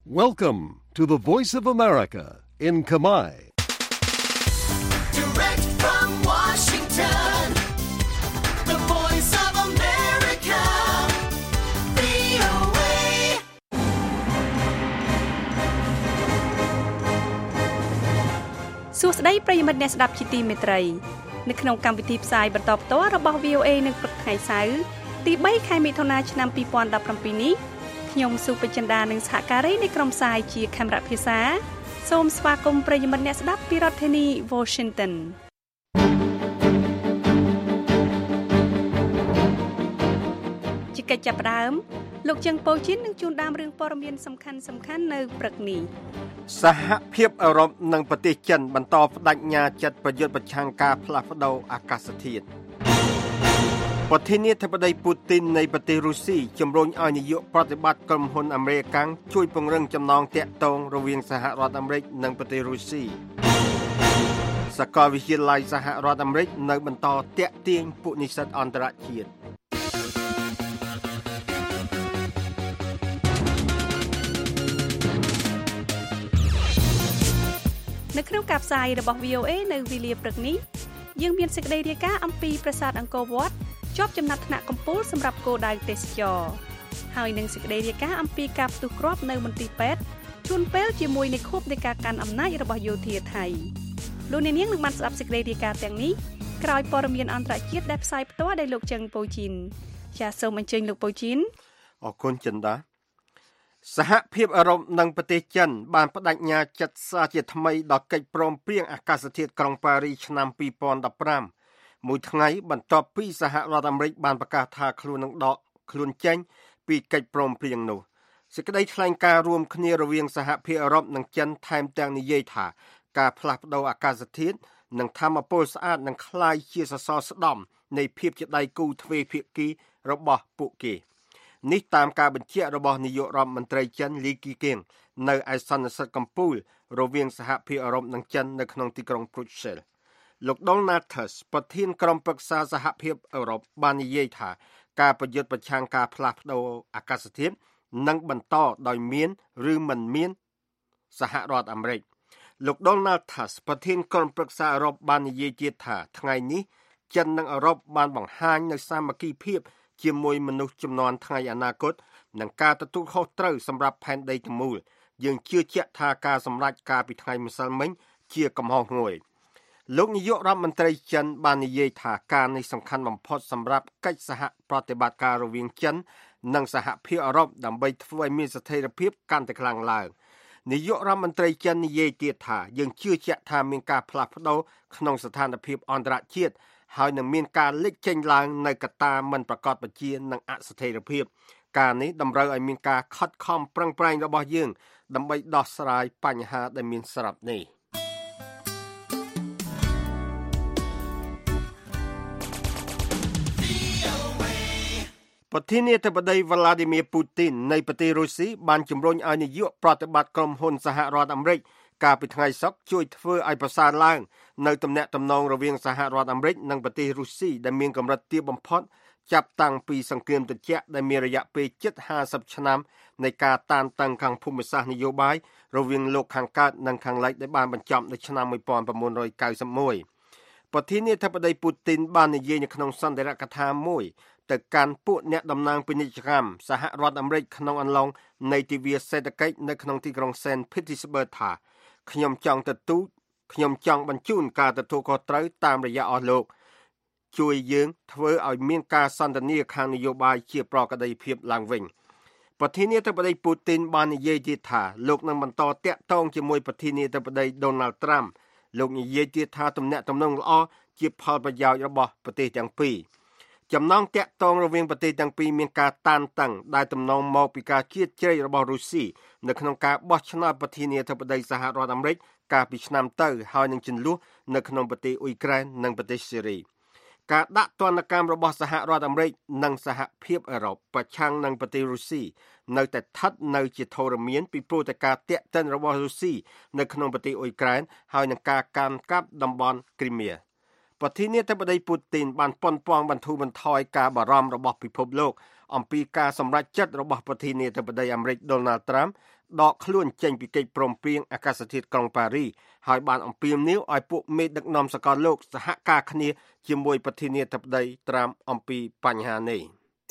Welcome to the Voice of America in Khmer. Direct from Washington, the Voice of America, VOA. សួស្តីប្រិយមិត្តអ្នកស្ដាប់ជាទីមេត្រីនៅក្នុងកម្មវិធីផ្សាយបន្តផ្ទាល់របស់ VOA នៅព្រឹកថ្ងៃសៅរ៍ទី3ខែមិថុនាឆ្នាំ2017នេះខ្ញុំសុបចិន្តានិងសហការីនៃក្រុមផ្សាយជាខេមរៈភាសាសូមស្វាគមន៍ប្រិយមិត្តអ្នកស្ដាប់ពីរដ្ឋធានី Washington ជាកិច្ចចាប់ផ្ដើមលោកជើងប៉ូជីននឹងជួនដើមរឿងព័ត៌មានសំខាន់ៗនៅព្រឹកនេះសហភាពអឺរ៉ុបនិងប្រទេសចិនបន្តបដិញ្ញាចិត្តប្រយុទ្ធប្រឆាំងការផ្លាស់ប្តូរអាកាសធាតុប្រធានាធិបតីពូទីននៃប្រទេសរុស្ស៊ីជំរុញឲ្យនាយកប្រតិបត្តិក្រុមហ៊ុនអាមេរិកជួយពង្រឹងចំណងទាក់ទងរវាងសហរដ្ឋអាមេរិកនិងប្រទេសរុស្ស៊ីសាកលវិទ្យាល័យសហរដ្ឋអាមេរិកនៅបន្តទាក់ទាញពួកនិស្សិតអន្តរជាតិនៅក្នុងការផ្សាយរបស់ VOA នៅវេលាព្រឹកនេះយើងមានសេចក្តីរាយការណ៍អំពីប្រាសាទអង្គរវត្តជាប់ចំណាត់ថ្នាក់កំពូលសម្រាប់គោលដៅទេសចរហើយនឹងសេចក្តីរាយការណ៍អំពីការផ្ទុះគ្រាប់នៅមន្ទីរពេទ្យជួនពេលជាមួយនៃខួបនៃការកាន់អំណាចរបស់យោធាថៃលោកអ្នកនាងនឹងបានស្ដាប់សេចក្តីរាយការណ៍ទាំងនេះក្រោយព័ត៌មានអន្តរជាតិដែលផ្សាយផ្ទាល់ដោយលោកជឹងប៉ូជីនចាសសូមអញ្ជើញលោកប៉ូជីនអរគុណចិន្តាសហភាពអឺរ៉ុបនិងប្រទេសចិនបានបដិញ្ញាចិត្តសារជាថ្មីដល់កិច្ចព្រមព្រៀងអាកាសធាតុក្រុងប៉ារីសឆ្នាំ2015មួយថ្ងៃបន្ទាប់ពីសហរដ្ឋអាមេរិកបានប្រកាសថាខ្លួននឹងដកខ្លួនចេញពីកិច្ចព្រមព្រៀងនោះសេចក្តីថ្លែងការណ៍រួមគ្នារវាងសហភាពអឺរ៉ុបនិងចិនថែមទាំងនិយាយថាការផ្លាស់ប្តូរអាកាសធាតុនិងថាមពលស្អាតនឹងក្លាយជាសសរស្តម្ភនៃភាពជាដៃគូទ្វេភាគីរបស់ពួកគេនេះតាមការបញ្ជាក់របស់នាយករដ្ឋមន្ត្រីចិនលីគីគៀងនៅឯសន្និសីទកំពូលរវាងសហភាពអឺរ៉ុបនិងចិននៅក្នុងទីក្រុង Brussels លោក Donald Tusk ប្រធានក្រុមប្រឹក្សាសហភាពអឺរ៉ុបបាននិយាយថាការប្រយុទ្ធប្រឆាំងការផ្លាស់ប្តូរអាកាសធាតុនឹងបន្តដោយមានឬមិនមានសហរដ្ឋអាមេរិកលោក Donald Tusk ប្រធានក្រុមប្រឹក្សាអឺរ៉ុបបាននិយាយទៀតថាថ្ងៃនេះចិននិងអឺរ៉ុបបានបង្ហាញនូវសាមគ្គីភាពជាមួយមនុស្សជំនាន់ថ្ងៃអនាគតនិងការទទួលខុសត្រូវសម្រាប់ផែនដីទាំងមូលយើងជឿជាក់ថាការសម្រេចការពីថ្ងៃម្សិលមិញជាកំហុសមួយលោកនាយករដ្ឋមន្ត្រីចិនបាននិយាយថាការនេះសំខាន់បំផុតសម្រាប់កិច្ចសហប្រតិបត្តិការរវាងចិននិងសហភាពអឺរ៉ុបដើម្បីធ្វើឲ្យមានស្ថិរភាពកាន់តែខ្លាំងឡើងនាយករដ្ឋមន្ត្រីចិននិយាយទៀតថាយើងជឿជាក់ថាមានការផ្លាស់ប្ដូរក្នុងស្ថានភាពអន្តរជាតិហើយនឹងមានការលេចចេញឡើងនៅកត្តាមិនប្រកបប្រជានិងអស្ថិរភាពការនេះតម្រូវឲ្យមានការខិតខំប្រឹងប្រែងរបស់យើងដើម្បីដោះស្រាយបញ្ហាដែលមានស្រាប់នេះប្រធានាធិបតី Vladimir Putin នៃប្រទេសរុស្ស៊ីបានជំរុញឲ្យនាយកប្រតិបត្តិក្រុមហ៊ុនសហរដ្ឋអាមេរិកកាលពីថ្ងៃសុក្រជួយធ្វើឲ្យប្រសើរឡើងនៅទំនាក់ទំនងរវាងសហរដ្ឋអាមេរិកនិងប្រទេសរុស្ស៊ីដែលមានកម្រិតទាបបំផុតចាប់តាំងពីសង្គ្រាមត្រជាក់ដែលមានរយៈពេលជិត50ឆ្នាំនៃការតានតឹងខាងភូមិសាស្ត្រនយោបាយរវាងលោកខាងកើតនិងខាងលិចដែលបានបញ្ចប់នៅឆ្នាំ1991ប្រធានាធិបតីពូទីនបាននិយាយនៅក្នុងសន្ទរកថាមួយទៅកាន់ពួកអ្នកតំណាងពាណិជ្ជកម្មសហរដ្ឋអាមេរិកក្នុងអំឡុងនៃទិវាសេដ្ឋកិច្ចនៅក្នុងទីក្រុង Saint Petersburg ថាខ្ញុំចង់បញ្ជូនការទទួលខុសត្រូវតាមរយៈអស់លោកជួយយើងធ្វើឲ្យមានការសន្ទនាខាងនយោបាយជាប្រក្រតីភាពឡើងវិញប្រធានាធិបតីពូទីនបាននិយាយទៀតថាលោកនឹងបន្តតាក់ទងជាមួយប្រធានាធិបតី Donald Trump លោកនិយាយទៀតថាទំនាក់ទំនងល្អជាផលប្រយោជន៍របស់ប្រទេសទាំងពីរចំណងតាក់ទងរវាងប្រទេសទាំងពីរមានការតានតឹងដែលទំនងមកពីការជៀសជ្រែករបស់រុស្ស៊ីនៅក្នុងការបោះឆ្នោតប្រធានាធិបតីសហរដ្ឋអាមេរិកកាលពីឆ្នាំទៅហើយនឹងជន្លោះនៅក្នុងប្រទេសអ៊ុយក្រែននិងប្រទេសសេរីការដាក់ទណ្ឌកម្មរបស់សហរដ្ឋអាមេរិកនិងសហភាពអឺរ៉ុបប្រឆាំងនឹងប្រទេសរុស្ស៊ីនៅតែស្ថិតនៅជាធរមានពីព្រោះតែការតាក់ទិនរបស់រុស្ស៊ីនៅក្នុងប្រទេសអ៊ុយក្រែនហើយនឹងការកាន់កាប់តំបន់គ្រីមៀប្រធានាធិបតីពូទីនបានប៉ុនប៉ងបន្ធូរបន្ថយការបារម្ភរបស់ពិភពលោកអំពីការសម្រេចចិត្តរបស់ប្រធានាធិបតីអាមេរិក Donald Trump ដកខ្លួនចេញពីកិច្ចព្រមព្រៀងអាកាសធាតុក្រុងប៉ារីហើយបានអំពាវនាវឲ្យពួកមេដឹកនាំសកលលោកសហការគ្នាជាមួយប្រធានាធិបតីត្រាំអំពីបញ្ហានេះ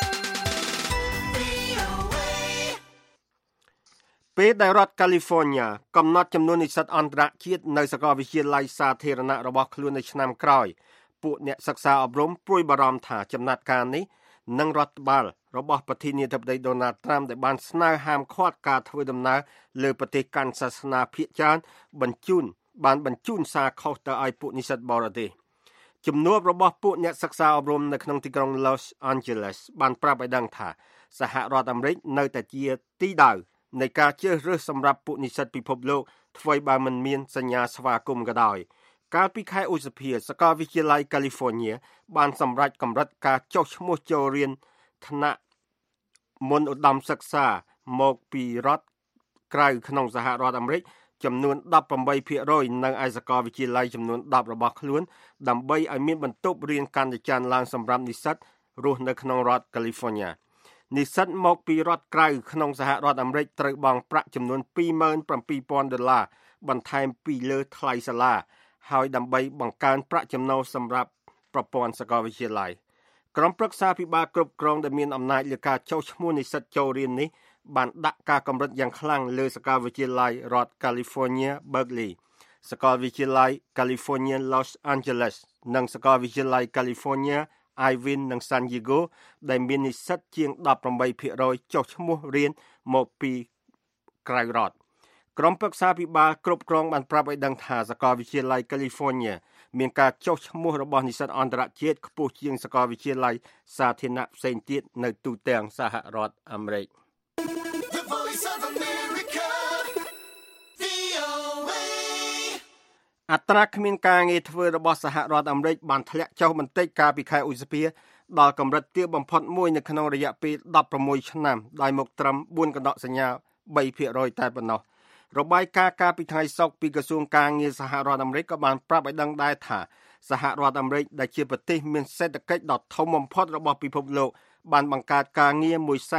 ពេលដែលរដ្ឋ California កំណត់ចំនួននិស្សិតអន្តរជាតិនៅសាកលវិទ្យាល័យសាធារណៈរបស់ខ្លួននៅឆ្នាំក្រោយពួកអ្នកសិក្សាអប់រំព្រួយបារម្ភថាចំណាត់ការនេះនឹងរដ្ឋបាលរបស់ប្រធានាធិបតី Donald Trump ដែលបានស្នើហាមឃាត់ការធ្វើដំណើរលើប្រទេសកាន់សាសនាភាគច្រើនបញ្ជូនសារខុសទៅឲ្យពួកនិស្សិតបរទេសជំនួបរបស់ពួកអ្នកសិក្សាអប់រំនៅក្នុងទីក្រុង Los Angeles បានប្រាប់ឲ្យដឹងថាសហរដ្ឋអាមេរិកនៅតែជាទីដៅនៃការជ្រើសរើសសម្រាប់ពួកនិស្សិតពិភពលោកថ្មីបើមិនមានសញ្ញាស្វាគមន៍ក៏ដោយកាលពីខែឧសភាសាកលវិទ្យាល័យ California បានសម្រេចកម្រិតការចុះឈ្មោះចូលរៀនថ្នាក់មុនឧត្តមសិក្សាមកពីរដ្ឋក្រៅក្នុងសហរដ្ឋអាមេរិកចំនួន 18% នៅឯសាកលវិទ្យាល័យចំនួន 10 របស់ខ្លួនដើម្បីឲ្យមានបន្ទប់រៀនកាន់តែច្រើនឡើងសម្រាប់និស្សិតរស់នៅក្នុងរដ្ឋ California និស្សិតមកពីរដ្ឋក្រៅក្នុងសហរដ្ឋអាមេរិកត្រូវបង់ប្រាក់ចំនួន $27,000 បន្ថែមពីលើថ្លៃសាលាហើយដើម្បីបង្កើនប្រាក់ចំណូលសម្រាប់ប្រព័ន្ធសាកលវិទ្យាល័យក្រុមប្រឹក្សាពិបាលគ្រប់គ្រងដែលមានអំណាចលើការចុះឈ្មោះនិស្សិតចូលរៀននេះបានដាក់ការកម្រិតយ៉ាងខ្លាំងលើសាកលវិទ្យាល័យរដ្ឋ California Berkeley សាកលវិទ្យាល័យ California Los Angeles និងសាកលវិទ្យាល័យ California Irvine និង San Diego ដែលមាននិស្សិតជាង 18% ចុះឈ្មោះរៀនមកពីក្រៅរដ្ឋក្រុមប្រឹក្សាពិបាលគ្រប់គ្រងបានប្រាប់ឲ្យដឹងថាសាកលវិទ្យាល័យ California មានការចុះឈ្មោះរបស់និស្សិតអន្តរជាតិខ្ពស់ជាងសាកលវិទ្យាល័យសាធារណៈផ្សេងទៀតនៅទូទាំងសហរដ្ឋអាមេរិកអត្រាគ្មានការងារធ្វើរបស់សហរដ្ឋអាមេរិកបានធ្លាក់ចុះបន្តិចកាលពីខែឧសភាដល់កម្រិតទាបបំផុតមួយនៅក្នុងរយៈពេល16ឆ្នាំដោយមកត្រឹម 4 កណ្ដកសញ្ញា 3% តែប៉ុណ្ណោះរបាយការណ៍កាលពីថ្ងៃសុក្រពីក្រសួងការងារសហរដ្ឋអាមេរិកក៏បានប្រាប់ឲ្យដឹងដែរថាសហរដ្ឋអាមេរិកដែលជាប្រទេសមានសេដ្ឋកិច្ចដ៏ធំបំផុតរបស់ពិភពលោកបានបង្កើតការងារ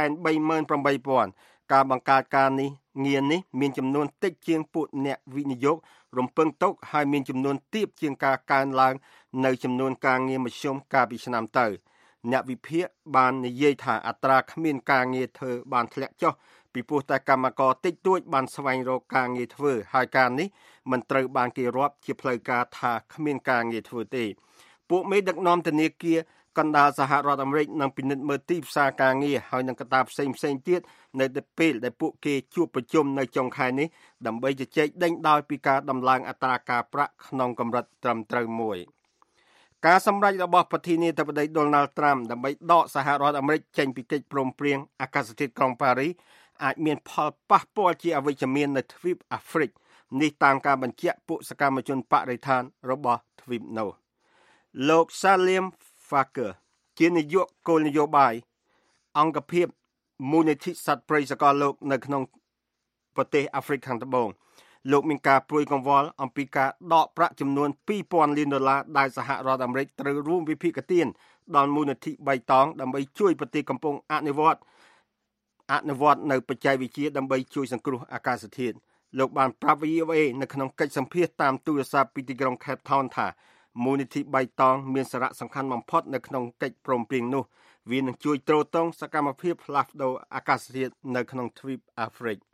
138,000 ការបង្កើតការងារនេះមានចំនួនតិចជាងពួកអ្នកវិនិយោគរំពឹងទុកហើយមានចំនួនទាបជាងការកើនឡើងនៅចំនួនការងារមធ្យមកាលពីឆ្នាំទៅអ្នកវិភាគបាននិយាយថាអត្រាគ្មានការងារធ្វើបានធ្លាក់ចុះពីព្រោះតែកម្មករតិចតួចបានស្វែងរកការងារធ្វើហើយការនេះមិនត្រូវបានគេរាប់ជាផ្លូវការថាគ្មានការងារធ្វើទេពួកមេដឹកនាំធនាគារកណ្ដាលសហរដ្ឋអាមេរិកនឹងពិនិត្យមើលទីផ្សារការងារហើយនឹងកត្តាផ្សេងៗទៀតនៅពេលដែលពួកគេជួបប្រជុំនៅចុងខែនេះដើម្បីជជែកដេញដោលពីការដំឡើងអត្រាការប្រាក់ក្នុងកម្រិតត្រឹមត្រូវមួយការសម្រេចរបស់ប្រធានាធិបតី Donald Trump ដើម្បីដកសហរដ្ឋអាមេរិកចេញពីកិច្ចព្រមព្រៀងអាកាសធាតុក្រុងប៉ារីអាចមានផលប៉ះពាល់ជាអវិជ្ជមាននៅទ្វីបអាហ្វ្រិកនេះតាមការបញ្ជាក់ពួកសកម្មជនបរិស្ថានរបស់ទ្វីបនោះលោក Salim Faker ជានាយកគោលនយោបាយអង្គភាពមូលនិធិសត្វព្រៃសកលលោកនៅក្នុងប្រទេសអាហ្វ្រិកខាងត្បូងលោកមានការព្រួយកង្វល់អំពីការដកប្រាក់ចំនួន $2,000 លានដែលសហរដ្ឋអាមេរិកត្រូវរួមវិភាគទានដល់មូលនិធិបៃតងដើម្បីជួយប្រទេសកំពុងអនុវត្តនៅបច្ចេកវិទ្យាដើម្បីជួយសង្គ្រោះអាកាសធាតុលោកបានប្រាប់ VOA នៅក្នុងកិច្ចសម្ភាសន៍តាមទូរស័ព្ទពីទីក្រុង Cape Town ថាមូលនិធិបៃតងមានសារៈសំខាន់បំផុតនៅក្នុងកិច្ចព្រមព្រៀងនោះវានឹងជួយទ្រទ្រង់សកម្មភាពផ្លាស់ប្ដូរអាកាសធាតុនៅក្នុងទ្វីបអាហ្វ្រិក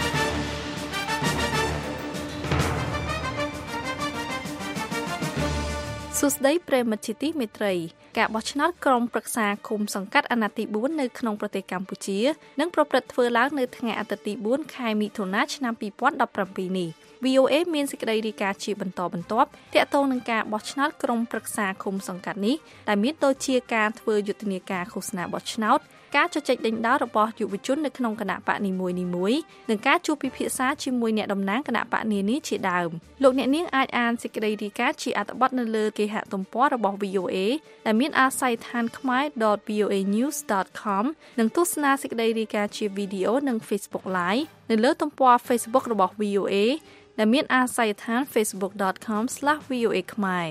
សួស្តីប្រិមត្តជាទីមេត្រីការបោះឆ្នោតក្រុមប្រឹក្សាឃុំសង្កាត់អាណត្តិទី4នៅក្នុងប្រទេសកម្ពុជានឹងប្រព្រឹត្តធ្វើឡើងនៅថ្ងៃអាទិត្យទី4ខែមិថុនាឆ្នាំ2017នេះ VOA មានសេចក្តីរាយការណ៍ជាបន្តបន្ទាប់ទាក់ទងនឹងការបោះឆ្នោតក្រុមប្រឹក្សាឃុំសង្កាត់នេះដែលមានដូចជាការធ្វើយុទ្ធនាការឃោសនាបោះឆ្នោតការជជែកដេញដោលរបស់យុវជននៅក្នុងគណៈបកនីមួយៗនិងការជួបពិភាក្សាជាមួយអ្នកតំណាងគណៈបកនានាជាដើមលោកអ្នកនាងអាចអានសេចក្តីរាយការណ៍ជាអត្ថបទនៅលើគេហទំព័ររបស់ VOA ដែលមានអាស័យដ្ឋាន khmer.voanews.com និងទស្សនាសេចក្តីរាយការណ៍ជាវីដេអូនិង Facebook Live នៅលើទំព័រ Facebook របស់ VOA ដែលមានអាស័យដ្ឋាន facebook.com/voa khmer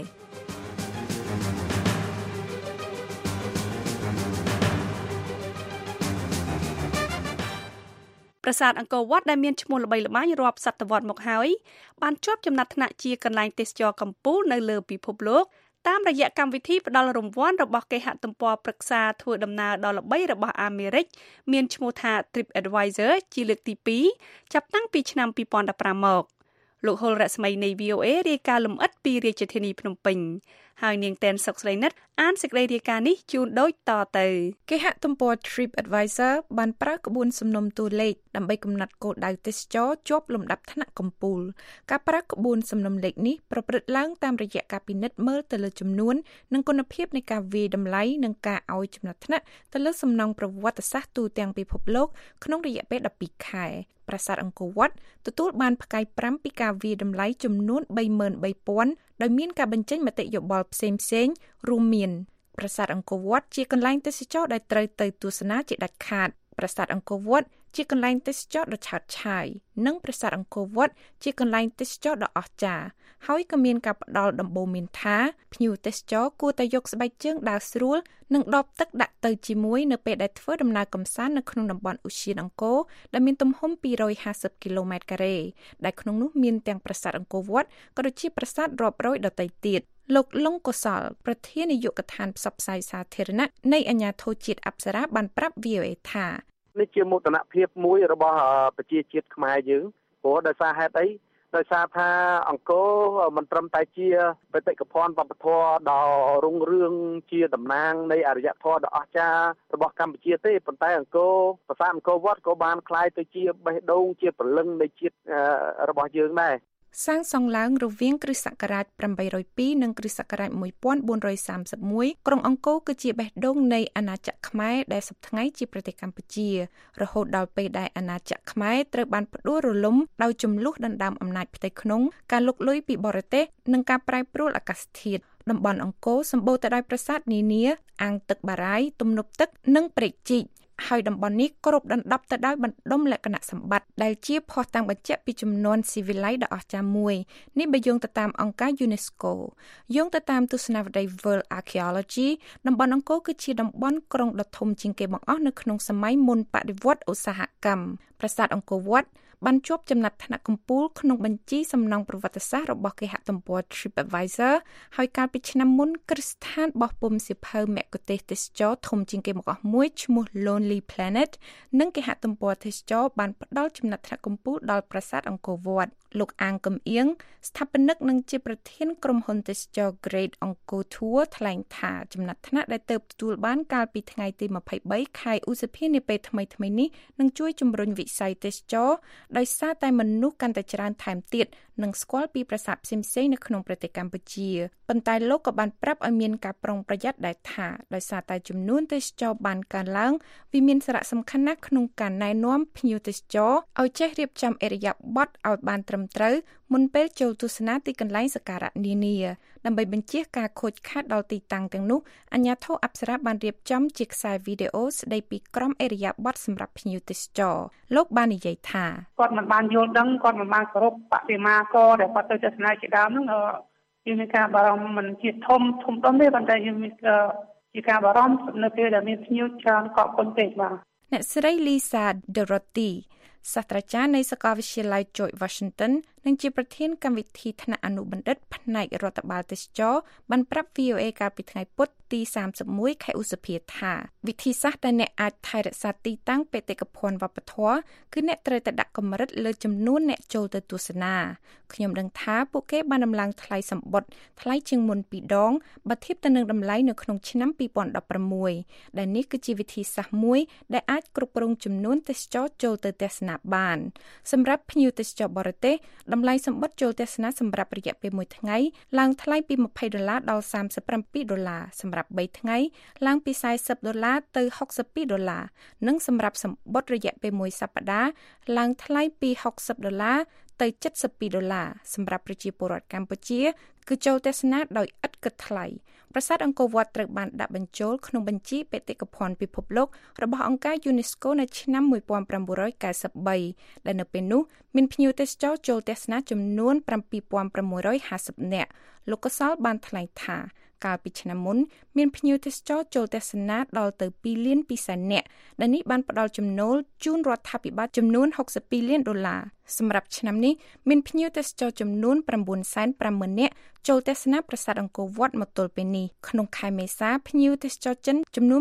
ប្រាសាទអង្គរវត្តដែលមានឈ្មោះល្បីល្បាញរាប់សតវត្សមកហើយបានជាប់ចំណាត់ថ្នាក់ជាកន្លែងទេសចរណ៍កំពូលនៅលើពិភពលោកតាមរយៈកម្មវិធីផ្ដល់រង្វាន់របស់គេហទំព័រប្រឹក្សាធ្វើដំណើរដ៏ល្បីរបស់អាមេរិកមានឈ្មោះថា TripAdvisor ជាលើកទី2ចាប់តាំងពីឆ្នាំ2015មកលោកហុលរស្មីនៃ VOA រាយការណ៍លម្អិតពីរាជធានីភ្នំពេញហើយនាងតែនសុកស្រីនិតអានសេចក្តីរាយការណ៍នេះជូនដូចតទៅគេហទំព័រ TripAdvisor បានប្រើក្បួនសំណុំតួលេខដើម្បីកំណត់គោលដៅទេសចរជាប់លំដាប់ថ្នាក់កំពូលការប្រើក្បួនសំណុំលេខនេះប្រព្រឹត្តឡើងតាមរយៈការពិនិត្យមើលទៅលើចំនួននិងគុណភាពនៃការវាយតម្លៃនិងការឲ្យចំណាត់ថ្នាក់ទៅលើសំណង់ប្រវត្តិសាស្ត្រទូទាំងពិភពលោកក្នុងរយៈពេល12ខែប្រាសាទអង្គរវត្តទទួលបានផ្កាយ5ពីការវាយតម្លៃចំនួន 33,000 ដោយមានការបញ្ចេញមតិយោបល់ផ្សេងៗរួមមានប្រាសាទអង្គរវត្តជាកន្លែងទេសចរដែលត្រូវទៅទស្សនាជាដាច់ខាតប្រាសាទអង្គរវត្តជាកន្លែងទេសចរដ៏ឆើតឆាយនិងប្រាសាទអង្គរវត្តជាកន្លែងទេសចរដ៏អស្ចារ្យហើយក៏មានការផ្ដល់ដំបូន្មានថាភ្ញៀវទេសចរគួរតែយកស្បែកជើងដើរស្រួលនិងដបទឹកដាក់ទៅជាមួយនៅពេលដែលធ្វើដំណើរកម្សាន្តនៅក្នុងតំបន់ឧទ្យានអង្គរដែលមានទំហំ250គីឡូម៉ែត្រការ៉េដែលក្នុងនោះមានទាំងប្រាសាទអង្គរវត្តក៏ដូចជាប្រាសាទរាប់រយដទៃទៀតលោកលង្កុសលប្រធាននាយកដ្ឋានផ្សព្វផ្សាយសាធារណៈនៃអាជ្ញាធរជាតិអប្សរាបានប្រាប់ VOA ថានេះជាមោទនភាពមួយរបស់ប្រជាជាតិខ្មែរយើងព្រោះដោយសារហេតុអីដោយសារថាអង្គរមិនត្រឹមតែជាបេតិកភណ្ឌវប្បធម៌ដ៏រុងរឿងជាតំណាងនៃអរិយធម៌ដ៏អស្ចារ្យរបស់កម្ពុជាទេប៉ុន្តែអង្គរប្រាសាទអង្គរវត្តក៏បានក្លាយទៅជាបេះដូងជាព្រលឹងនៃជាតិរបស់យើងដែរសាងសង់ឡើងរវាងគ្រិស្តសករាជ802និងគ្រិស្តសករាជ1431ក្រុងអង្គរគឺជាបេះដូងនៃអាណាចក្រខ្មែរដែលសព្វថ្ងៃជាប្រទេសកម្ពុជារហូតដល់ពេលដែលអាណាចក្រខ្មែរត្រូវបានផ្ដួលរលំដោយជម្លោះដណ្ដើមអំណាចផ្ទៃក្នុងការលុកលុយពីបរទេសនិងការប្រែប្រួលអាកាសធាតុតំបន់អង្គរសម្បូរទៅដោយប្រាសាទនានាអាងទឹកបារាយទំនប់ទឹកនិងព្រែកជីកហើយតំបន់នេះគ្របដណ្ដប់ទៅដោយបណ្ដុំលក្ខណៈសម្បត្តិដែលជាភស្តុតាងបញ្ជាក់ពីជំនាន់ស៊ីវិល័យដ៏អស្ចារ្យមួយនេះបើយោងទៅតាមអង្គការ UNESCO យោងទៅតាមទស្សនវិស័យ World Archaeology តំបន់អង្គរគឺជាតំបន់ក្រុងដ៏ធំជាងគេបង្អស់នៅក្នុងសម័យមុនបដិវត្តន៍ឧស្សាហកម្មប្រាសាទអង្គរវត្តបានជាប់ចំណាត់ថ្នាក់កំពូលក្នុងបញ្ជីសំណង់ប្រវត្តិសាស្ត្ររបស់គេហទំព័រ TripAdvisor ហើយកាលពីឆ្នាំមុនគ្រឹះស្ថានបោះពុម្ពសៀវភៅមគ្គុទ្ទេសក៍ទេសចរណ៍ធំជាងគេបង្អស់មួយឈ្មោះ Lonely Planet និងគេហទំព័រទេសចរណ៍បានផ្ដល់ចំណាត់ថ្នាក់កំពូលដល់ប្រាសាទអង្គរវត្តលោកអាងកំអៀងស្ថាបនិកនិងជាប្រធានក្រុមហ៊ុនទេសចរ Great Angkor Tour ថ្លែងថាចំណាត់ថ្នាក់ដែលទើបទទួលបានកាលពីថ្ងៃទី23ខែឧសភានាពេលថ្មីៗនេះនឹងជួយជំរុញវិស័យទេសចរដោយសារតែមនុស្សកាន់តែច្រើនថែមទៀតនិងស្គាល់ពីប្រាសាទផ្សេងៗនៅក្នុងប្រទេសកម្ពុជាប៉ុន្តែលោកក៏បានប្រាប់ឲ្យមានការប្រុងប្រយ័ត្នដែរថាដោយសារតែចំនួនទេសចរបានកើនឡើងវាមានសារៈសំខាន់ណាស់ក្នុងការណែនាំភ្ញៀវទេសចរឲ្យចេះរៀបចំឥរិយាបថឲ្យបានត្រឹមត្រូវមុនពេលចូលទស្សនាទីកន្លែងសក្ការៈនានាដើម្បីបញ្ជៀសការខូចខាតដល់ទីតាំងទាំងនោះអាជ្ញាធរអប្សរាបានរៀបចំជាខ្សែវីដេអូស្ដីពីក្រមឥរិយាបថសម្រាប់ភ្ញៀវទេសចរលោកបាននិយាយថាគាត់មិនបានយល់ដឹងគាត់មិនបានគោរពបដិមាករដែលគាត់ទៅទស្សនាជាដើមហ្នឹងយើងមានការបារម្ភមិនជាធំដុំទេប៉ុន្តែយើងមានជាការបារម្ភនៅពេលដែលមានភ្ញៀវច្រើនកកកុញពេកបាទអ្នកស្រី Lisa Dorothy សាស្ត្រាចារ្យនៃសាកលវិទ្យាល័យ George Washington និងជាប្រធានកម្មវិធីថ្នាក់អនុបណ្ឌិតផ្នែករដ្ឋបាលទេសចរបានប្រាប់ VOA កាលពីថ្ងៃពុធទី31ខែឧសភាថាវិធីសាស្ត្រដែលអ្នកអាចថែរក្សាទីតាំងបេតិកភណ្ឌវប្បធម៌គឺអ្នកត្រូវតែដាក់កម្រិតលើចំនួនអ្នកចូលទៅទស្សនាខ្ញុំដឹងថាពួកគេបានដំឡើងថ្លៃសម្បត្តិថ្លៃជាងមុន2ដងបើធៀបទៅនឹងតម្លៃនៅក្នុងឆ្នាំ2016ដែលនេះគឺជាវិធីសាស្ត្រមួយដែលអាចគ្រប់គ្រងចំនួនទេសចរចូលទៅទស្សនាបានសម្រាប់ភ្ញៀវទេសចរបរទេសតម្លៃសម្បត្តិចូលទស្សនាសម្រាប់រយៈពេល1ថ្ងៃឡើងថ្លៃពី$20ដល់$37សម្រាប់3ថ្ងៃឡើងពី$40ទៅ$62និងសម្រាប់សម្បត្តិរយៈពេល1សប្តាហ៍ឡើងថ្លៃពី$60ទៅ$72សម្រាប់ប្រជាពលរដ្ឋកម្ពុជាគឺចូលទស្សនាដោយឥតគិតថ្លៃប្រាសាទអង្គរវត្តត្រូវបានដាក់បញ្ចូលក្នុងបញ្ជីបេតិកភណ្ឌពិភពលោករបស់អង្គការ UNESCO នៅឆ្នាំ1993ដែលនៅពេលនោះមានភ្ញៀវទេសចរចូលទស្សនាចំនួន 7,650 នាក់លោកកសលបានថ្លែងថាកាលពីឆ្នាំមុនមានភ្ញៀវទេសចរចូលទស្សនាដល់ទៅ2លាន2សែននាក់ដែលនេះបានផ្ដល់ចំណូលជូនរដ្ឋាភិបាលចំនួន$62 លានសម្រាប់ឆ្នាំនេះមានភ្ញៀវទេសចរចំនួន950,000 នាក់ចូលទស្សនាប្រាសាទអង្គរវត្តមកទល់ពេលនេះក្នុងខែមេសាភ្ញៀវទេសចរចិនចំនួន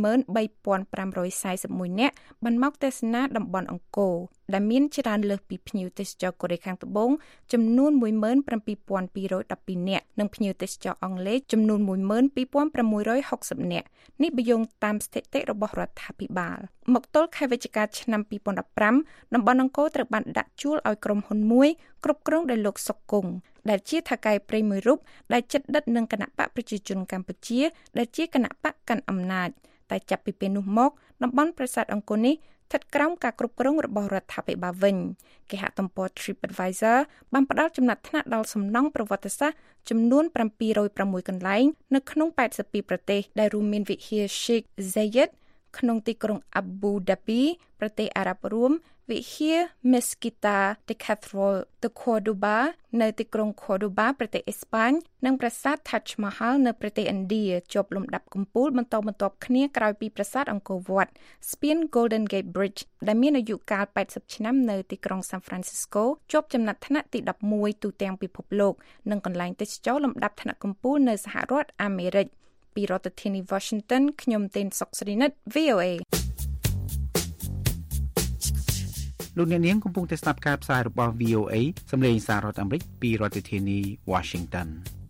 63,541 នាក់បានមកទស្សនាតំបន់អង្គរដែលមានច្រើនលើសពីភ្ញៀវទេសចរកូរ៉េខាងត្បូងចំនួន17,212 នាក់និងភ្ញៀវទេសចរអង់គ្លេសចំនួន12,660 នាក់នេះបើយោងតាមស្ថិតិរបស់រដ្ឋាភិបាលមកទល់ខែវិច្ឆិកាឆ្នាំ2015តំបន់អង្គរត្រូវបានដាក់ជួលឲ្យក្រុមហ៊ុនមួយគ្រប់គ្រងដោយលោកសុកគង់ដែលជាថៅកែព្រៃមួយរូបដែលជិតដិតនឹងគណៈបកប្រជាជនកម្ពុជាដែលជាគណៈបកកាន់អំណាចតែចាប់ពីពេលនោះមកតំបន់ប្រាសាទអង្គរនេះស្ថិតក្រោមការគ្រប់គ្រងរបស់រដ្ឋាភិបាលវិញគេហទំព័រ TripAdvisor បានផ្ដល់ចំណាត់ថ្នាក់ដល់សំណង់ប្រវត្តិសាស្ត្រចំនួន706កន្លែងនៅក្នុង82ប្រទេសដែលរួមមានវិហារ Sheikh Zayed ក្នុងទីក្រុង Abu Dhabi ប្រទេសអារ៉ាប់រួមវិហារ Mezquita de Cathedral de Cordoba នៅទីក្រុង Cordoba ប្រទេសអេស្ប៉ាញនិងប្រាសាទ Taj Mahal នៅប្រទេសឥណ្ឌាជាប់លំដាប់កំពូលបន្តបន្ទាប់គ្នាក្រោយពីប្រាសាទអង្គរវត្តស្ពាន Golden Gate Bridge ដែលមានអាយុកាល80ឆ្នាំនៅទីក្រុង San Francisco ជាប់ចំណាត់ថ្នាក់ទី11ទូទាំងពិភពលោកនិងកន្លែងទេសចរលំដាប់ថ្នាក់កំពូលនៅសហរដ្ឋអាមេរិកពីរដ្ឋធានី Washington ខ្ញុំទេនសុកស្រីនិត VOA លោកអ្នកនាងកំពុងតែស្ដាប់ការផ្សាយរបស់ VOA សម្លេងសាររដ្ឋអាមេរិកពីរដ្ឋធានី Washington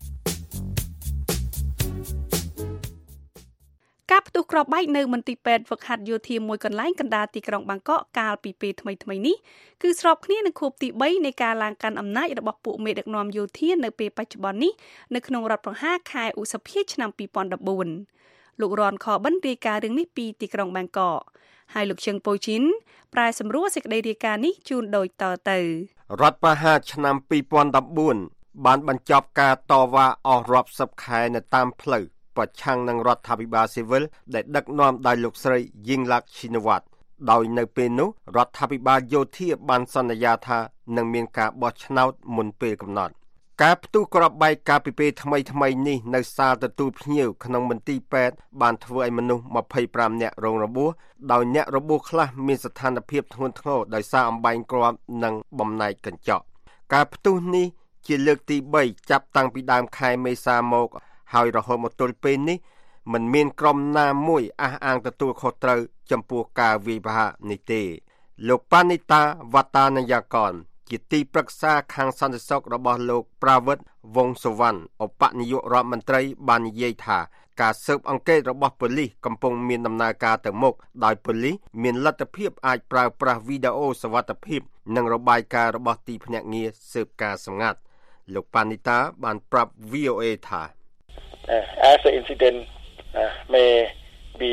ការផ្ទុះគ្រាប់បែកនៅមន្ទីរពេទ្យហ្វឹកហាត់យោធាមួយកន្លែងកណ្ដាលទីក្រុងបាងកកកាលពីពេលថ្មីៗនេះគឺស្របគ្នានឹងខួបទី3នៃការឡើងកាន់អំណាចរបស់ពួកមេដឹកនាំយោធានៅពេលបច្ចុប្បន្ននេះនៅក្នុងរដ្ឋប្រហារខែឧសភាឆ្នាំ2014លោករនខបិនរាយការណ៍រឿងនេះពីទីក្រុងបាងកកហើយលោកជឹងប៉ូជីនប្រែសម្រួលសេចក្តីរាយការណ៍នេះជូនដូចតទៅរដ្ឋប្រហារឆ្នាំ2014បានបញ្ចប់ការតវ៉ាអស់រាប់សិបខែនៅតាមផ្លូវប្រឆាំងនឹងរដ្ឋាភិបាលស៊ីវិលដែលដឹកនាំដោយលោកស្រីយីងឡាក់ឈីណាវ៉ាត់ដោយនៅពេលនោះរដ្ឋាភិបាលយោធាបានសន្យាថានឹងមានការបោះឆ្នោតមុនពេលកំណត់ការផ្ទុះគ្រាប់បែកកាលពីពេលថ្មីនេះនៅសាលទទួលភ្ញៀវក្នុងមន្ទីរពេទ្យបានធ្វើឲ្យមនុស្ស25នាក់រងរបួសដោយអ្នករបួសខ្លះមានស្ថានភាពធ្ងន់ធ្ងរដោយសារអំបែងគ្រាប់និងបំណែកកញ្ចក់ការផ្ទុះនេះជាលើកទី3ចាប់តាំងពីដើមខែមេសាមកហើយរហូតមកទល់ពេលនេះមិនមានក្រុមណាមួយអះអាងទទួលខុសត្រូវចំពោះការវាយប្រហារនេះទេលោកប៉ានីតាវ៉ាតានាយកនជាទីប្រឹក្សាខាងសន្តិសុខរបស់លោកប្រាវិតវង្សសុវណ្ណឧបនាយករដ្ឋមន្ត្រីបាននិយាយថាការស៊ើបអង្កេតរបស់ប៉ូលីសកំពុងមានដំណើរការទៅមុខដោយប៉ូលីសមានលទ្ធភាពអាចប្រើប្រាស់វីដេអូសុវត្ថិភាពនិងរបាយការណ៍របស់ទីភ្នាក់ងារស៊ើបការសម្ងាត់លោកប៉ានីតាបានប្រាប់ VOA ថា as the incident may be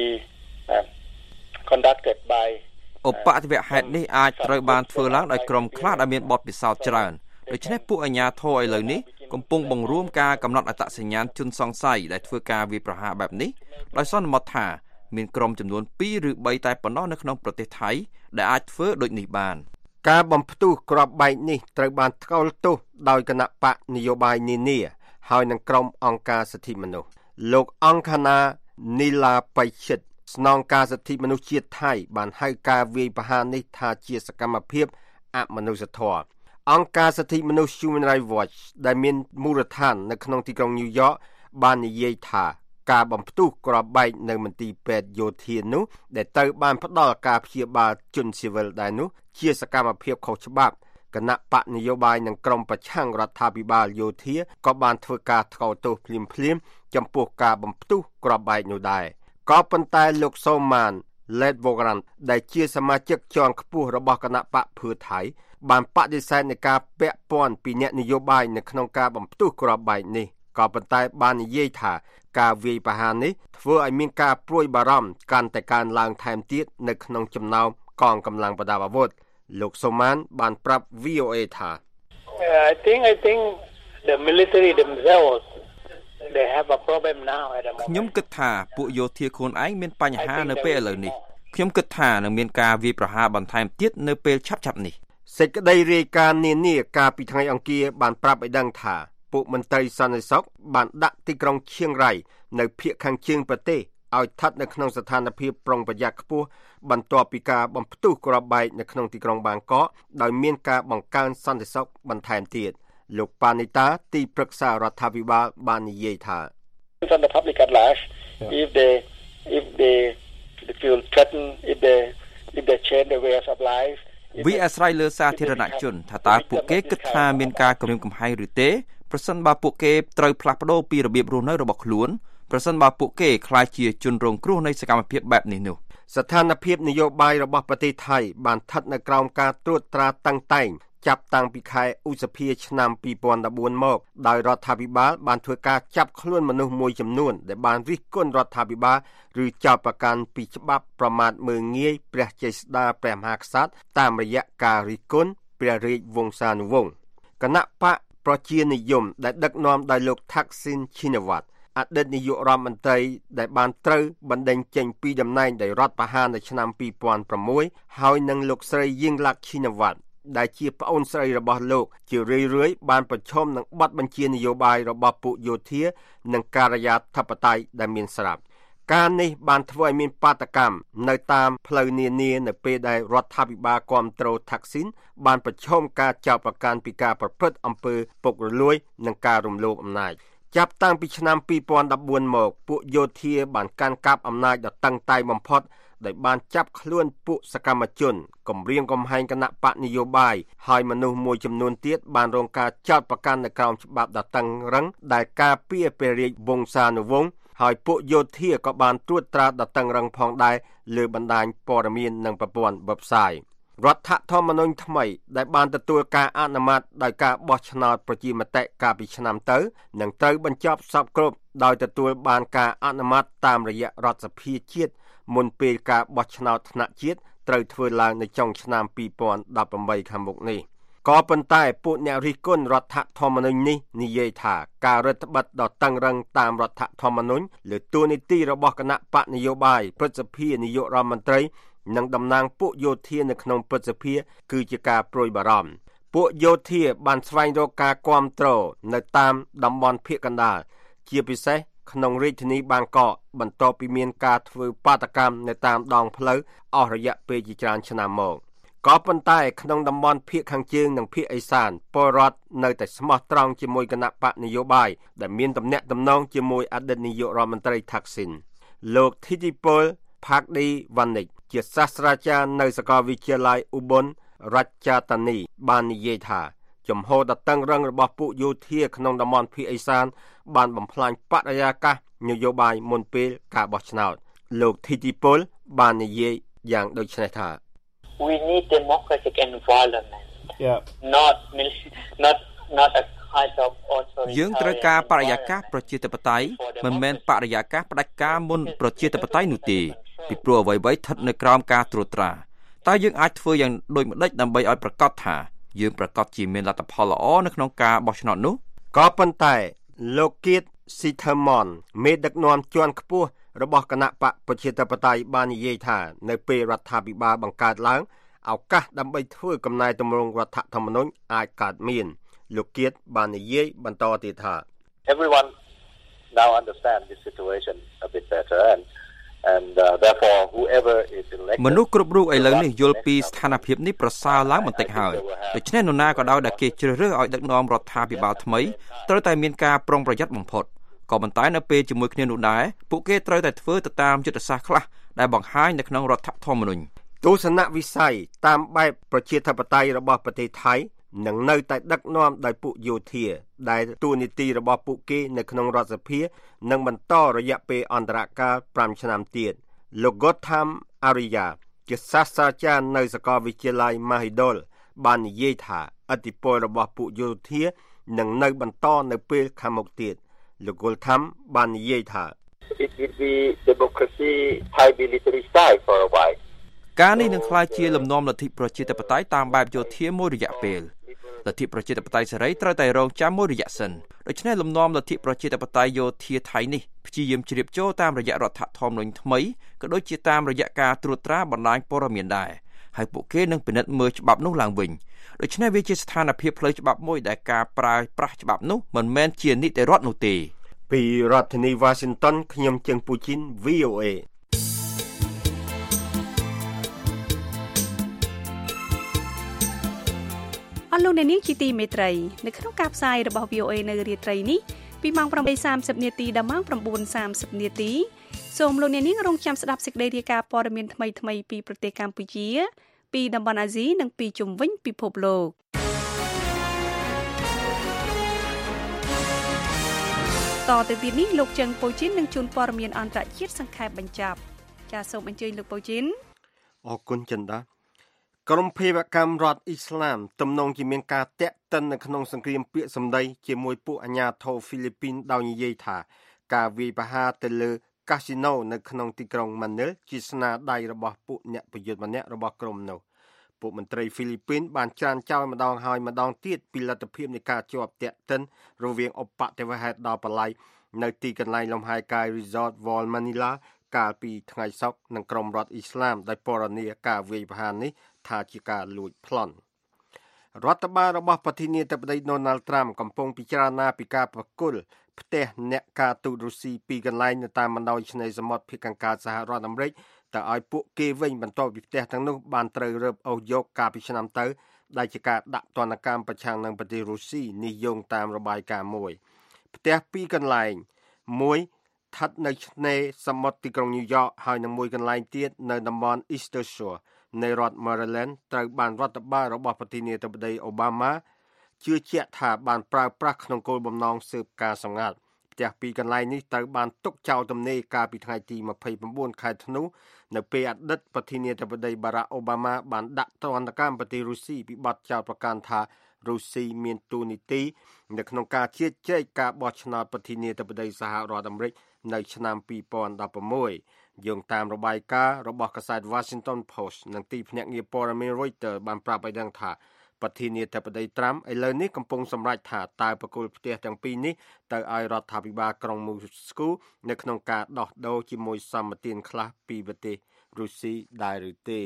conducted by ឧបទ្ទវហេតុនេះអាចត្រូវបានធ្វើឡើងដោយក្រុមខ្លះដែលមានបទពិសោធន៍ច្រើនដូច្នេះពួកអាជ្ញាធរឥឡូវនេះកំពុងបង្រួមការកំណត់អត្តសញ្ញាណជនសង្ស័យដែលធ្វើការវាយប្រហារបែបនេះដោយសន្មតថាមានក្រុមចំនួន2ឬ3តែប៉ុណ្ណោះនៅក្នុងប្រទេសថៃដែលអាចធ្វើដូចនេះបានការបំផ្ទុះគ្រាប់បែកនេះត្រូវបានថ្កោលទោសដោយគណៈបកនយោបាយនានាហើយនឹងក្រុមអង្គការសិទ្ធិមនុស្សលោកអង្គខាណានីឡាបៃឈិតស្នងការសិទ្ធិមនុស្សជាតិថៃបានហៅការវាយប្រហារនេះថាជាសកម្មភាពអមនុស្សធម៌អង្គការសិទ្ធិមនុស្ស Human Rights Watch ដែលមានមូលដ្ឋាននៅក្នុងទីក្រុងញូវយ៉កបាននិយាយថាការបំផ្ទុះគ្រាប់បែកនៅមន្ទីរពេទ្យយោធានោះដែលត្រូវបានផ្ដល់ការព្យាបាលជនស៊ីវិលដែរនោះជាសកម្មភាពខុសច្បាប់គណៈបកនយោបាយនិងក្រុមប្រឆាំងរដ្ឋាភិបាលយោធាក៏បានធ្វើការថ្កោលទោសភ្លាមចំពោះការបំផ្ទុះគ្រាប់បែកនោះដែរក៏ប៉ុន្តែលោកសូម៉ានលេតវូក្រាន់ដែលជាសមាជិកជាន់ខ្ពស់របស់គណៈបកភឿថៃបានបដិសេធនៃការពាក់ព័ន្ធពីអ្នកនយោបាយនៅក្នុងការបំផ្ទុះគ្រាប់បែកនេះក៏ប៉ុន្តែបាននិយាយថាការវាយប្រហារនេះធ្វើឲ្យមានការព្រួយបារម្ភកាន់តែកើនឡើងថែមទៀតនៅក្នុងចំណោមកងកម្លាំងប្រដាប់អាវុធលោកសូម៉ានបានប្រាប់ VOA ថា I think the military themselves they have a problem now ខ្ញុំគិតថាពួកយោធាខ្លួនឯងមានបញ្ហានៅពេលឥឡូវនេះខ្ញុំគិតថានឹងមានការវាយប្រហារបន្ថែមទៀតនៅពេលឆាប់ៗនេះសេចក្តីរាយការណ៍នានាកាលពីថ្ងៃអង្គារបានប្រាប់ឲ្យដឹងថាពួកមន្ត្រីសន្តិសុខបានដាក់ទីក្រុងឈៀងរ៉ៃនៅភាគខាងជើងប្រទេសឲ្យស្ថិតនៅក្នុងស្ថានភាពប្រុងប្រយ័ត្នខ្ពស់បន្ទាប់ពីការបំផ្ទុះគ្រាប់បែកនៅក្នុងទីក្រុងបាងកកដោយមានការបង្កើនសន្តិសុខបន្ថែមទៀតលោកប៉ានីតាទីប្រឹក្សារដ្ឋាភិបាលបាននិយាយថា from the public at large if they feel threatened if they change their ways of life វាអាស្រ័យលើសាធារណជនថាតើពួកគេគិតថាមានការគំរាមកំហែងឬទេប្រសិនបើពួកគេត្រូវផ្លាស់ប្ដូរពីរបៀបរស់នៅរបស់ខ្លួនប្រសិនបើពួកគេក្លាយជាជនរងគ្រោះនៃសកម្មភាពបែបនេះនោះស្ថានភាពនយោបាយរបស់ប្រទេសថៃបានស្ថិតនៅក្រោមការត្រួតត្រាតឹងតែងចាប់តាំងពីខែឧសភាឆ្នាំ2014មកដោយរដ្ឋាភិបាលបានធ្វើការចាប់ខ្លួនមនុស្សមួយចំនួនដែលបានរិះគន់រដ្ឋាភិបាលឬចោទប្រកាន់ពីច្បាប់ប្រមាថមើលងាយព្រះជេស្តាព្រះមហាក្សត្រតាមរយៈការរិះគន់ព្រះរាជវង្សានុវង្សគណៈបកប្រជានិយមដែលដឹកនាំដោយលោកថាក់ស៊ីនឈីណាវ៉ាត់អតីតនាយករដ្ឋមន្ត្រីដែលបានត្រូវបណ្តេញចេញពីតំណែងដោយរដ្ឋប្រហារនៅឆ្នាំ2006ហើយនឹងលោកស្រីយៀងឡាក់ឈីណាវ៉ាត់ដែលជាប្អូនស្រីរបស់លោកជារឿយៗបានប្រឈមនឹងបទបញ្ជានយោបាយរបស់ពួកយោធានិងការិយាធិបតេយ្យដែលមានស្រាប់ការនេះបានធ្វើឲ្យមានបាតកម្មនៅតាមផ្លូវនានានៅពេលដែលរដ្ឋាភិបាលគាំទ្រថាក់ស៊ីនបានប្រឈមការចោទប្រកាន់ពីការប្រព្រឹត្តអំពើពុករលួយនិងការរំលោភអំណាចចាប់តាំងពីឆ្នាំ2014មកពួកយោធាបានកាន់កាប់អំណាចដ៏តឹងតែងបំផុតដោយបានចាប់ខ្លួនពួកសកម្មជនគំរាមកំហែងគណៈបកនយោបាយហើយមនុស្សមួយចំនួនទៀតបានរងការចោទប្រកាន់នៅក្រោមច្បាប់ដ៏តឹងរឹងដែលការពារព្រះរាជវង្សានុវង្សហើយពួកយោធាក៏បានត្រួតត្រាដ៏តឹងរឹងផងដែរលើបណ្ដាញព័ត៌មាននិងប្រព័ន្ធវេបសាយរដ្ឋធម្មនុញ្ញថ្មីដែលបានទទួលការអនុម័តដោយការបោះឆ្នោតប្រជាមតិកាលពីឆ្នាំទៅនឹងត្រូវបញ្ចប់សពគ្រប់ដោយទទួលបានការអនុម័តតាមរយៈរដ្ឋសភាជាតិមុនពេលការបោះឆ្នោតថ្នាក់ជាតិត្រូវធ្វើឡើងនៅចុងឆ្នាំ2018ខាងមុខនេះក៏ប៉ុន្តែពួកអ្នករិះគន់រដ្ឋធម្មនុញ្ញនេះនិយាយថាការរដ្ឋបិទដ៏តឹងរឹងតាមរដ្ឋធម្មនុញ្ញលើទួលនីតិរបស់គណៈបកនយោបាយព្រឹទ្ធសភានាយករដ្ឋមន្ត្រីនិងតំណាងពួកយោធានៅក្នុងព្រឹទ្ធសភាគឺជាការព្រួយបារម្ភពួកយោធាបានស្វែងរកការគាំទ្រនៅតាមតំបន់ភាគកណ្ដាលជាពិសេសក្នុងរាជធានីបាងកកបន្ទាប់ពីមានការធ្វើបាតកម្មនៅតាមដងផ្លូវអស់រយៈពេលជាច្រើនឆ្នាំមកក៏ប៉ុន្តែក្នុងតំបន់ភាគខាងជើងនិងភាគឦសានពលរដ្ឋនៅតែស្មោះត្រង់ជាមួយគណៈបកនយោបាយដែលមានទំនាក់ទំនងជាមួយអតីតនាយករដ្ឋមន្ត្រីថាក់ស៊ីនលោកធីទីពលផាកឌីវ៉ានិកជាសាស្ត្រាចារ្យនៅសាកលវិទ្យាល័យឧបុនរដ្ឋាធានីបាននិយាយថាចំហដ៏តឹងរឹងរបស់ពួកយោធាក្នុងតំបន់ភាគឦសានបានបំផ្លាញបរិយាកាសនយោបាយមុនពេលការបោះឆ្នោតលោកធីទីពលបាននិយាយយ៉ាងដូចនេះថា We need democratic environment not a kind of authoritarian យើងត្រូវការបរិយាកាសប្រជាធិបតេយ្យមិនមែនបរិយាកាសផ្ដាច់ការមុនប្រជាធិបតេយ្យនោះទេពីព្រោះអ្វីៗស្ថិតនៅក្រោមការត្រួតត្រាតើយើងអាចធ្វើយ៉ាងដូចម្តេចដើម្បីឲ្យប្រកាសថាយើងប្រកាសជាមានលទ្ធផលល្អនៅក្នុងការបោះឆ្នោតនោះក៏ប៉ុន្តែលោកគៀតស៊ីធឺម៉នមេដឹកនាំជាន់ខ្ពស់របស់គណៈបកប្រជាធិបតេយ្យបាននិយាយថានៅពេលរដ្ឋាភិបាលបង្កើតឡើងឱកាសដើម្បីធ្វើកំណែទម្រង់រដ្ឋធម្មនុញ្ញអាចកើតមានលោកគៀតបាននិយាយបន្តទៀតថា Everyone now understand this situation a bit better and therefore whoever is elected មនុស្សគ្រប់រូបឥឡូវនេះយល់ពីស្ថានភាពនេះប្រសើរឡើងបន្តិចហើយដូច្នេះនរណាក៏ដោយដែលគេជ្រើសរើសឲ្យដឹកនាំរដ្ឋាភិបាលថ្មីត្រូវតែមានការប្រុងប្រយ័ត្នបំផុតក៏ប៉ុន្តែនៅពេលជាមួយគ្នានោះដែរពួកគេត្រូវតែធ្វើទៅតាមយុទ្ធសាស្ត្រខ្លះដែលបង្ហាញនៅក្នុងរដ្ឋធម្មនុញ្ញទស្សនវិស័យតាមបែបប្រជាធិបតេយ្យរបស់ប្រទេសថៃនឹងនៅតែដឹកនាំដោយពួកយោធាដែលតួនាទីរបស់ពួកគេនៅក្នុងរដ្ឋសភានឹងបន្តរយៈពេលអន្តរកាល5ឆ្នាំទៀតលោក Gotham Arya ជាសាស្ត្រាចារ្យនៅសាកលវិទ្យាល័យ Mahidol បាននិយាយថាឥទ្ធិពលរបស់ពួកយោធានឹងនៅបន្តនៅពេលខាងមុខទៀតលោក Gotham បាននិយាយថា It will be democracy Thai military style for a while ការនេះនឹងក្លាយជាលំនាំលទ្ធិប្រជាធិបតេយ្យតាមបែបយោធាមួយរយៈពេលលទ្ធិប្រជាធិបតេយ្យសេរីត្រូវតែរងចាំមួយរយៈសិនដូច្នេះលំនាំលទ្ធិប្រជាធិបតេយ្យយោធាថៃនេះព្យាយាមជ្រាបចូលតាមរយៈរដ្ឋធម្មនុញ្ញថ្មីក៏ដូចជាតាមរយៈការត្រួតត្រាបណ្ដាញព័ត៌មានដែរហើយពួកគេនឹងពិនិត្យមើលច្បាប់នោះឡើងវិញដូច្នេះវាជាស្ថានភាពផ្លូវច្បាប់មួយដែលការប្រើប្រាស់ច្បាប់នោះមិនមែនជានីតិរដ្ឋនោះទេពីរដ្ឋធានី Washington ខ្ញុំជើងពូជីន VOA អស់លោកអ្នកនាងជាទីមេត្រីនៅក្នុងការផ្សាយរបស់ VOA នៅរាត្រីនេះពីម៉ោង 8:30 នាទីដល់ម៉ោង 9:30 នាទីសូមលោកអ្នកនាងរងចាំស្ដាប់សេចក្តីរាយការណ៍ព័ត៌មានថ្មីៗពីប្រទេសកម្ពុជាពីតំបន់អាស៊ីនិងពីជុំវិញពិភពលោកតទៅទៀតនេះលោកជើងពូជីននឹងជូនព័ត៌មានអន្តរជាតិសង្ខេបបញ្ចប់ចាសសូមអញ្ជើញលោកពូជីនអរគុណចិនដាក្រុមភេរវកម្មរដ្ឋអ៊ីស្លាមទំនងជាមានការតាក់ទិននៅក្នុងសង្គ្រាមពាក្យសម្ដីជាមួយពួកអាជ្ញាធរហ្វីលីពីនដោយនិយាយថាការវាយប្រហារទៅលើកាស៊ីណូនៅក្នុងទីក្រុងម៉ានីលជាស្នាដៃរបស់ពួកអ្នកប្រយុទ្ធម្នាក់របស់ក្រុមនោះពួកមន្ត្រីហ្វីលីពីនបានច្រានចោលម្ដងហើយម្ដងទៀតពីលទ្ធភាពនៃការជាប់តាក់ទិនរវាងឧបទ្ទវហេតុដល់បល័យនៅទីកន្លែងលំហែកាយ Resort World Manila កាលពីថ្ងៃសុក្រនឹងក្រុមរដ្ឋអ៊ីស្លាមដោយពណ៌នាការវាយប្រហារនេះថាជាការលួចប្លន់រដ្ឋបាលរបស់ប្រធានាធិបតី Donald Trump កំពុងពិចារណាពីការប្រគល់ផ្ទះអ្នកការទូតរុស្ស៊ីពីកន្លែងនៅតាមបណ្ដោយឆ្នេរសមុទ្រភាគខាងកើតសហរដ្ឋអាមេរិកទៅឲ្យពួកគេវិញបន្ទាប់ពីផ្ទះទាំងនោះបានត្រូវរឹបអូសយកកាលពីឆ្នាំទៅដែលជាការដាក់ទណ្ឌកម្មប្រឆាំងនឹងប្រទេសរុស្ស៊ីនេះយោងតាមរបាយការណ៍មួយផ្ទះពីរកន្លែងមួយស្ថិតនៅឆ្នេរសមុទ្រទីក្រុងញូវយ៉កហើយនិងមួយកន្លែងទៀតនៅតំបន់ Eastern Shore នៃរដ្ឋ Maryland ត្រូវបានរដ្ឋបាលរបស់ប្រធានាធិបតីអូបាម៉ាជឿជាក់ថាបានប្រើប្រាស់ក្នុងគោលបំណងស៊ើបការណ៍សម្ងាត់ផ្ទះពីរកន្លែងនេះត្រូវបានទុកចោលទំនេរកាលពីថ្ងៃទី29ខែធ្នូនៅពេលអតីតប្រធានាធិបតី Barack Obama បានដាក់ទណ្ឌកម្មប្រទេសរុស្ស៊ីពីបទចោទប្រកាន់ថារុស្ស៊ីមានតួនាទីនៅក្នុងការជៀសជែកការបោះឆ្នោតប្រធានាធិបតីសហរដ្ឋអាមេរិកនៅឆ្នាំ2016យោងតាមរបាយការណ៍របស់កាសែត Washington Post និងទីភ្នាក់ងារព័ត៌មាន Reuters បានប្រាប់ឲ្យដឹងថាប្រធានាធិបតីត្រាំឥឡូវនេះកំពុងសម្រេចថាតើប្រគល់ផ្ទះទាំងពីរនេះទៅឲ្យរដ្ឋាភិបាលក្រុងមូស្គូនៅក្នុងការដោះដូរជាមួយសម្បទានខ្លះពីប្រទេសរុស្ស៊ីដែរឬទេ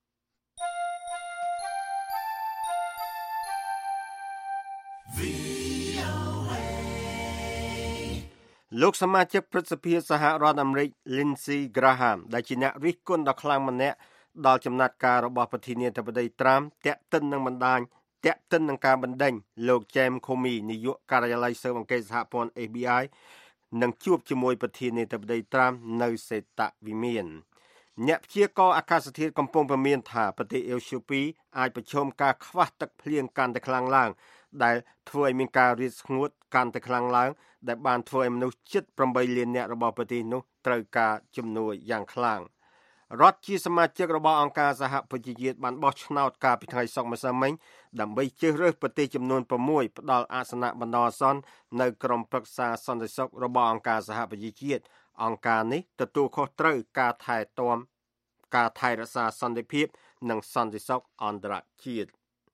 លោកសមាជិកព្រឹទ្ធសភាសហរដ្ឋអាមេរិក Lindsey Graham ដែលជាអ្នករិះគន់ដ៏ខ្លាំងម្នាក់ដល់ចំណាត់ការរបស់ប្រធានាធិបតីត្រាំតាក់ទិននឹងការបណ្ដេញលោក James Comey នាយកការិយាល័យស៊ើបអង្កេតសហព័ន្ធ FBI នឹងជួបជាមួយប្រធានាធិបតីត្រាំនៅសេតវិមានអ្នកព្យាករណ៍អាកាសធាតុកំពុងប្រមានថាប្រទេសអេត្យូពីអាចប្រឈមការខ្វះទឹកភ្លៀងកាន់តែខ្លាំងឡើងដែលធ្វើឲ្យមានការរាតស្ងួតកាន់តែខ្លាំងឡើងដែលបានធ្វើឲ្យមនុស្សជិត8លាននាក់របស់ប្រទេសនោះត្រូវការជំនួយយ៉ាងខ្លាំងរដ្ឋជាសមាជិករបស់អង្គការសហប្រជាជាតិបានបោះឆ្នោតកាលពីថ្ងៃសុក្រម្សិលមិញដើម្បីជ្រើសរើសប្រទេសចំនួន6ផ្ដល់អាសនៈបណ្ដោះអាសន្ននៅក្រុមប្រឹក្សាសន្តិសុខរបស់អង្គការសហប្រជាជាតិអង្គការនេះទទួលខុសត្រូវការថែរក្សាសន្តិភាពនិងសន្តិសុខអន្តរជាតិ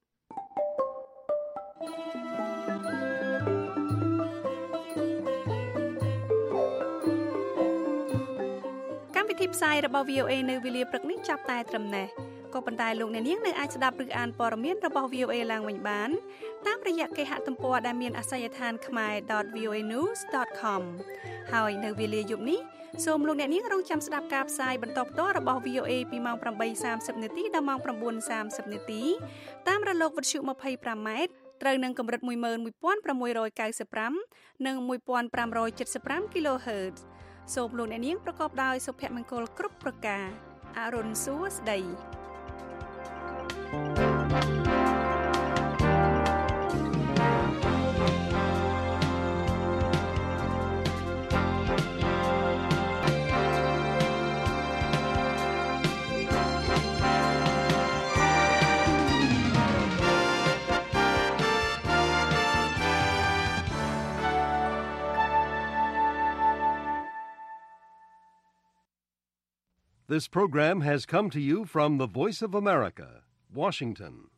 ទីផ្សាយរបស់ VOA នៅវេលាព្រឹកនេះចាប់តែត្រឹមនេះក៏ប៉ុន្តែលោកអ្នកនាងនៅអាចស្ដាប់ឬអានព័ត៌មានរបស់ VOA ឡើងវិញបានតាមរយៈគេហទំព័រដែលមានអាសយដ្ឋាន khmer.voanews.com ហើយនៅវេលាយប់នេះសូមលោកអ្នកនាងរងចាំស្ដាប់ការផ្សាយបន្តផ្ទាល់របស់ VOA ពីម៉ោង 8:30 នាទីដល់ម៉ោង 9:30 នាទីតាមរលកវិទ្យុ 25M ត្រូវនឹងកម្រិត 11695 និង 1575 kHzសូមលោកអ្នកនាងប្រកបដោយសុភមង្គលគ្រប់ប្រការអរុនសួស្តី This program has come to you from the Voice of America, Washington.